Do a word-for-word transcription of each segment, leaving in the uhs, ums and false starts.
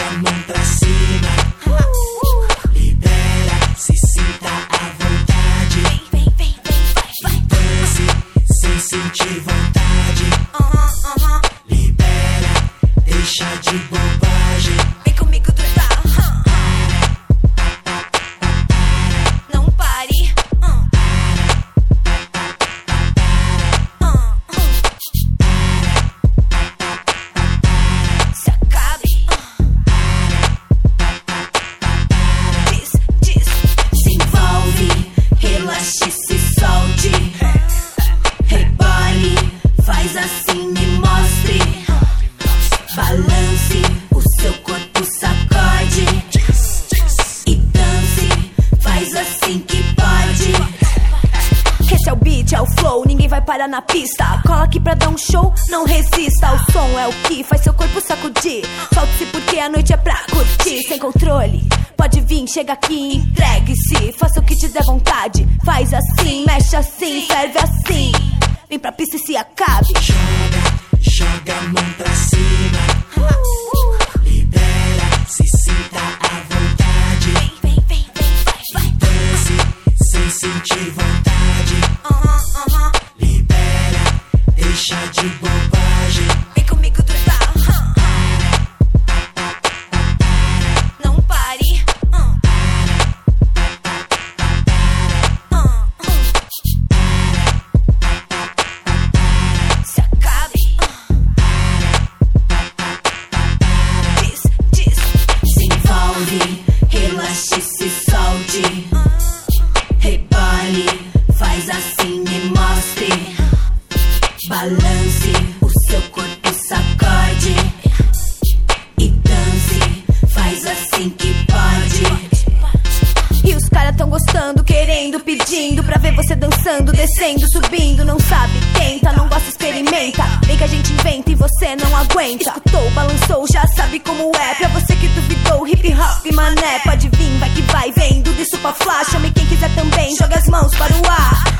a mão pra cima. Libera, se sinta à vontade. Vem, vem, vem, vem, vai, vai. Dance sem sentir vontade. Libera, deixa de bobagem. Vem comigo dançar. Não pare. Se acabe. Diz, diz. Se envolve, relaxe, se solte. Rebole, faz assim, me mostre. Balance, o seu corpo sacode. E dance, faz assim que pode. Esse é o beat, é o flow, ninguém vai parar na pista. Cola aqui pra dar um show, não resista. O som é o que faz seu corpo sacudir. Solte-se porque a noite é pra curtir. Sem controle, pode vir, chega aqui, entregue-se. Faça o que te der vontade, faz assim, mexe assim, serve assim. Vem pra pista e se acabe. Joga, joga a mão pra cima. Libera, se sinta à vontade. Vem, vem, vem, vem, vai, vai. Dance sem sentir vontade. Libera, deixa de bobagem. Vem comigo dançar. Não pare. Se acabe. Diz, diz. Se envolve, relaxe, se solte. Rebole, faz assim, me mostre. Balance, o seu corpo sacode. E dance, faz assim que pode. E os caras tão gostando, querendo, pedindo pra ver você dançando, descendo, subindo. Não sabe, tenta, não gosta, experimenta. Vem que a gente inventa e você não aguenta. Escutou, balançou, já sabe como é. Pra você que duvidou, hip hop, mané. Pode vir, vai que vai, vem, tudo isso pra flash. Chame quem quiser também, joga as mãos para o ar.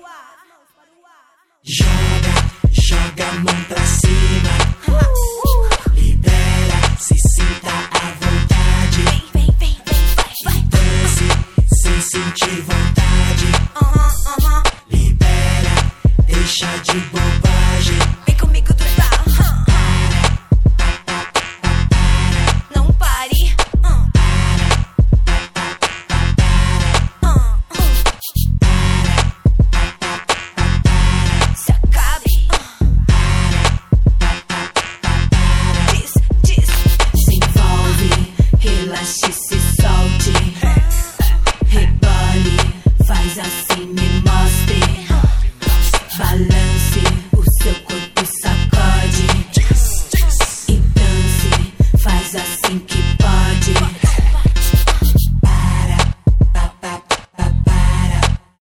Joga, joga a mão pra cima. Libera, se sinta à vontade. Vem, vem, vem, vem, vai, vai. Dance sem sentir vontade. Libera, deixa de bobagem. Vem comigo dançar. Não pare. Se acabe. Diz, diz. Se envolve, relaxe, se solte. Rebole, faz assim, me mostre. Balance, o seu corpo sacode. E dance, faz assim que